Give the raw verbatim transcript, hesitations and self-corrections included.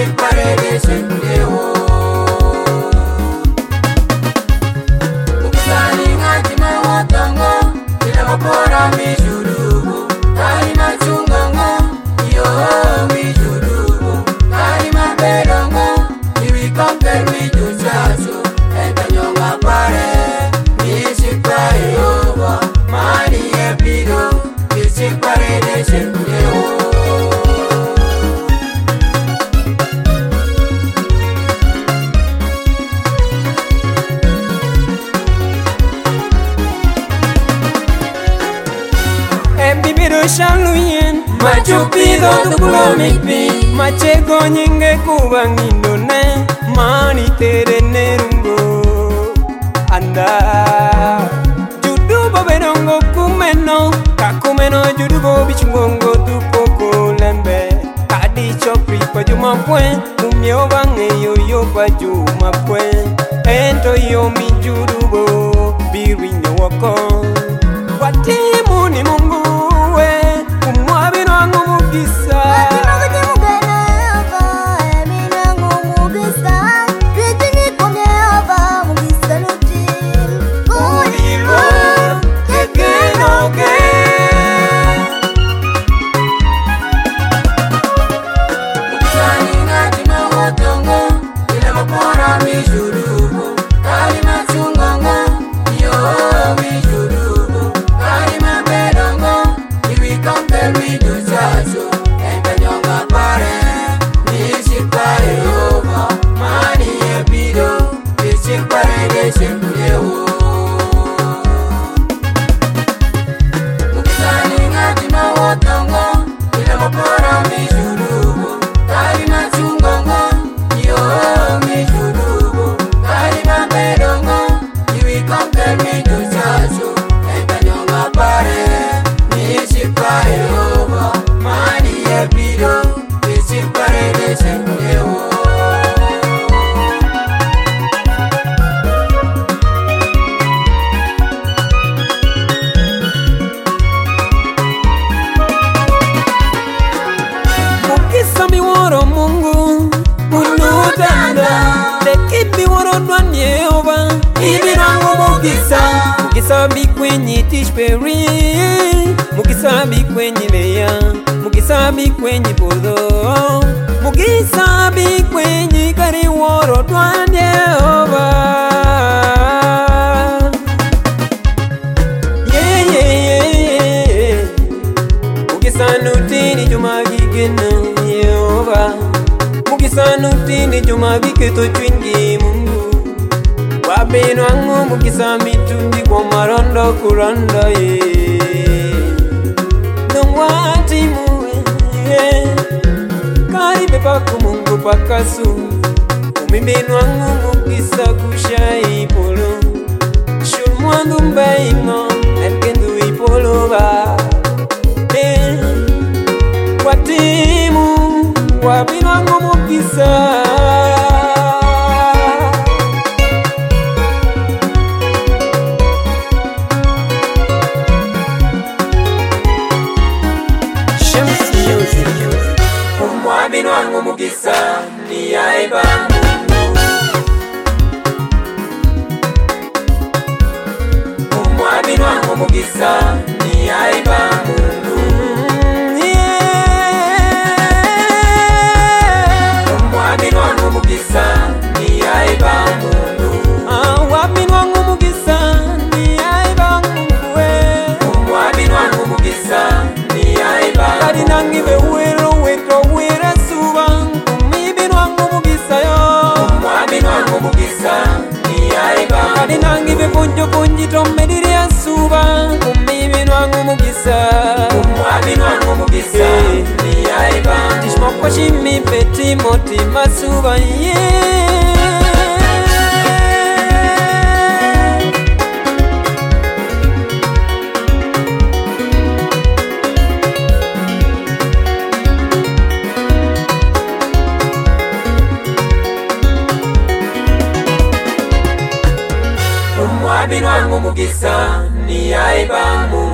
Nishikparede shekulewo Ukisani ngati mawatango Ila mapora mijurubu Kari machungango Iyo mijurubu Kari mabedongo Iwi compare mijuchacho Enta nyonga pare Nishikparede over Mani epido Nishikparede shekulewo Shaluyen machupido tukulomikpi machego nyinge kubangindone mani tere nerungo anda judubo berongo kumeno kakumeno judubo bichungongo tupoko lembe kadi chopri pa juma pwen kumyo bange yo yo pa juma pwen ento yo mi judubo birinyo wako watimu ni mungu Mukisabi kwenye tishperi Mukisabi kwenye leya Mukisabi kwenye podo Mukisabi kwenye kari woro Dwanye ova Yeah yeah yeah yeah Mukisanutini jumagi geno Yehova Mukisanutini jumagi keto chwingi mungu Wabino angu mukisami tundi kwa marondo kuranda ye Nungwati muwe ye Karibe paku mungu pakasu Umibino angu mukisa kusha ipolo Shulmwandu mbaino Elkendu ipolo ba Eh Watimu Wabino angu mukisa Umwabino wangu mugisa ni aiba mungu Umwabino wangu mugisa ni aiba mungu Umwabino wangu mugisa ni aiba mungu Umwabino wangu mugisa ni aiba mungu Umwabino wangu mugisa ni aiba Kadi nangibe uwero weto uwera suba Umwabino wangu mugisa yo Umwabino wangu mugisa ni aiba Kadi nangibe ponjo ponji tomediri ya suba Umwabino wangu mugisa Umwabino wangu mugisa ni aiba Tishmoko shimi peti moti masuba yeah Umwabino wangu mugisa ni aiba mungu